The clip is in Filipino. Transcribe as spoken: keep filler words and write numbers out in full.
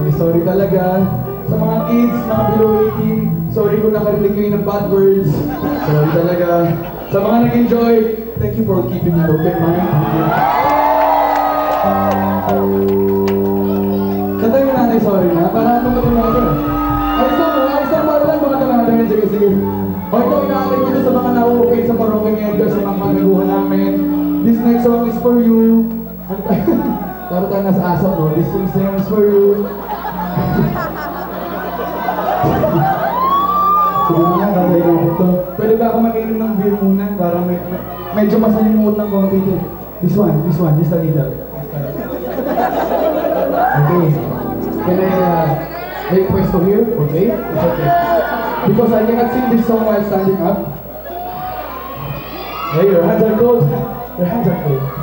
eh, sorry talaga. Sa mga kids, mga below eighteen, sorry kung nakarinig kayo ng bad words. Sorry talaga. Sa mga nag-enjoy, thank you for keeping an open mind. Kantay mo natin sorry na, para tumatun na ako. Ayos lang, ayos lang, para lang mga natin. Sige, sige. O ito, inaatay ko sa mga na-open sa paroking elders, sa mga kagaguhan namin. This next song is for you. Ano tayo? Taro tayo nasa asap, no? This next song is for you. Sige mo nga, kagay ko ito. Pwede ba ako makinig ng beer muna? Para may, may, medyo masalimuot ng konti ito. This one, this one, just a little. Okay. Can I uh, request to hear? Okay? It's okay. Because I cannot sing this song while standing up. Hey, your hands are cold. Your hands are cold.